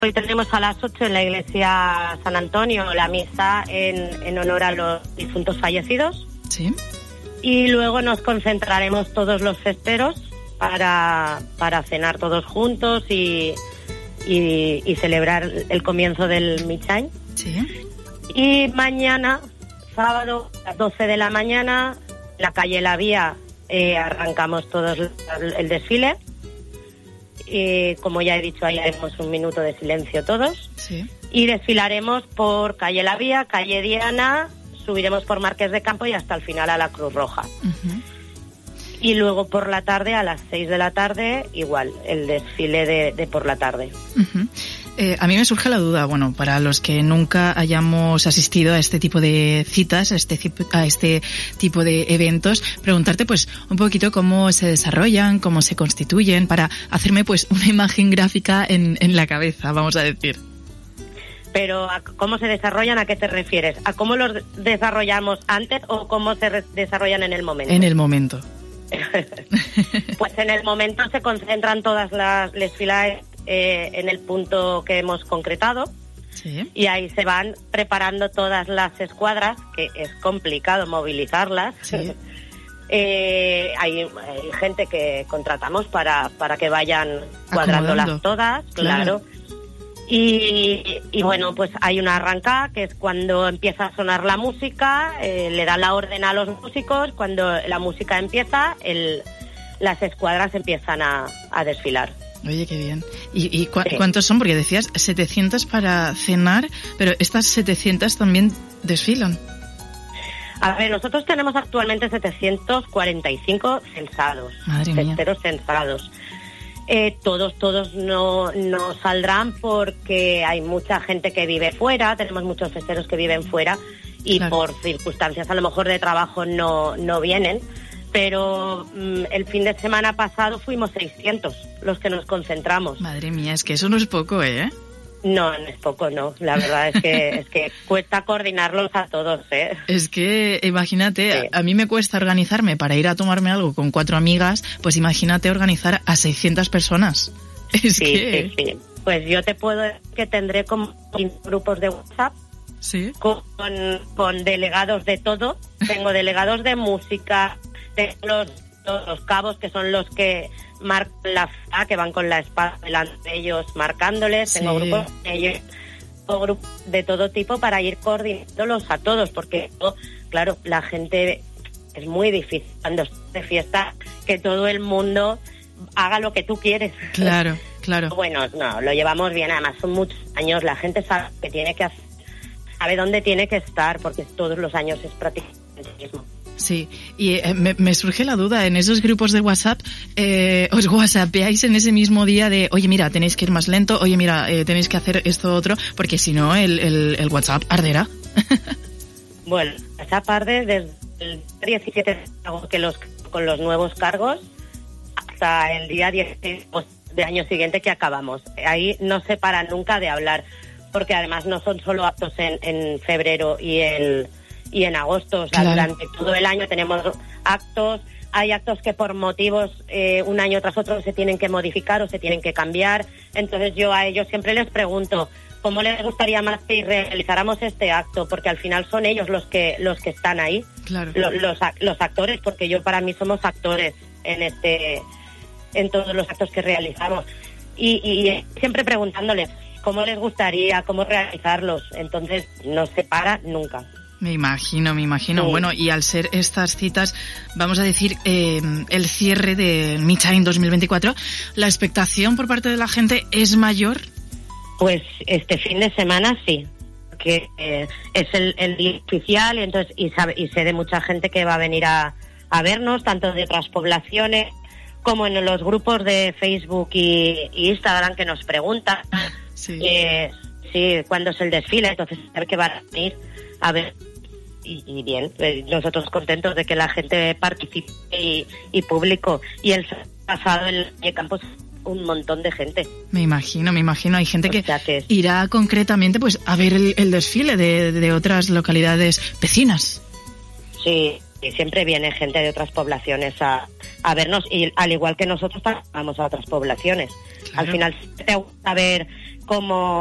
Hoy tenemos a las 8 en la iglesia San Antonio la misa en honor a los difuntos fallecidos. Sí. Y luego nos concentraremos todos los festeros para cenar todos juntos y celebrar el comienzo del Michain. Sí. Y mañana, sábado, a las 12 de la mañana, en la calle La Vía, arrancamos todos el desfile. Como ya he dicho, ahí haremos un minuto de silencio todos. Sí. Y desfilaremos por calle La Vía, calle Diana, subiremos por Marqués de Campo y hasta el final a la Cruz Roja. Uh-huh. Y luego por la tarde, a las 6 de la tarde, igual, el desfile de por la tarde. Uh-huh. A mí me surge la duda, bueno, para los que nunca hayamos asistido a este tipo de citas, a este tipo de eventos, preguntarte pues un poquito cómo se desarrollan, cómo se constituyen, para hacerme pues una imagen gráfica en la cabeza, vamos a decir. Pero ¿a cómo se desarrollan? ¿A qué te refieres? ¿A cómo los desarrollamos antes o cómo se desarrollan en el momento? En el momento. Pues en el momento se concentran todas las desfiladas en el punto que hemos concretado. Sí. Y ahí se van preparando todas las escuadras, que es complicado movilizarlas. Sí. Hay gente que contratamos para que vayan cuadrándolas todas, claro. Y bueno, pues hay una arrancada, que es cuando empieza a sonar la música, le dan la orden a los músicos, cuando la música empieza, las escuadras empiezan a desfilar. Oye, qué bien. ¿Y cuántos son? Porque decías 700 para cenar, pero estas 700 también desfilan. A ver, nosotros tenemos actualmente 745 censados, festeros censados. Todos no saldrán porque hay mucha gente que vive fuera, tenemos muchos festeros que viven fuera y claro, por circunstancias a lo mejor de trabajo no vienen. Pero el fin de semana pasado fuimos 600 los que nos concentramos. Madre mía, es que eso no es poco, ¿eh? No es poco, no. La verdad es que cuesta coordinarlos a todos, ¿eh? Es que, imagínate, sí. A mí me cuesta organizarme para ir a tomarme algo con 4 amigas, pues imagínate organizar a 600 personas. Sí. Pues yo te puedo decir que tendré como 15 grupos de WhatsApp. Sí. Con delegados de todo. Tengo delegados de música, tengo los cabos, que son los que marcan la FA, que van con la espada delante de ellos marcándoles. Sí. Tengo grupos de todo tipo para ir coordinándolos a todos, porque claro, la gente es muy difícil cuando estás de fiesta que todo el mundo haga lo que tú quieres. Claro. Bueno, no, lo llevamos bien, además son muchos años, la gente sabe que tiene que hacer, sabe dónde tiene que estar, porque todos los años es prácticamente lo mismo. Sí, y me surge la duda, en esos grupos de WhatsApp, ¿os whatsappeáis en ese mismo día de, oye, mira, tenéis que ir más lento, oye, mira, tenéis que hacer esto otro, porque si no, el WhatsApp arderá? Bueno, WhatsApp arde desde el 17 de agosto, con los nuevos cargos, hasta el día 16 de año siguiente que acabamos. Ahí no se para nunca de hablar, porque además no son solo actos en febrero y en agosto, o sea, claro, durante todo el año tenemos actos. Hay actos que por motivos un año tras otro se tienen que modificar o se tienen que cambiar. Entonces yo a ellos siempre les pregunto cómo les gustaría más que realizáramos este acto, porque al final son ellos los que están ahí, claro, los actores, porque yo para mí somos actores en todos los actos que realizamos y siempre preguntándoles cómo les gustaría, cómo realizarlos. Entonces no se para nunca. Me imagino. Sí. Bueno, y al ser estas citas, vamos a decir, el cierre de Michain 2024, ¿la expectación por parte de la gente es mayor? Pues este fin de semana sí, que es el día oficial, y entonces y sé de mucha gente que va a venir a vernos, tanto de otras poblaciones como en los grupos de Facebook y Instagram, que nos preguntan sí, cuándo es el desfile, entonces a ver qué van a venir a ver. Y bien, nosotros contentos de que la gente participe y público. Y el pasado en el campus un montón de gente. Me imagino. Hay gente que irá concretamente pues a ver el desfile de otras localidades vecinas. Sí, y siempre viene gente de otras poblaciones a vernos, y al igual que nosotros vamos a otras poblaciones. Claro. Al final te gusta ver cómo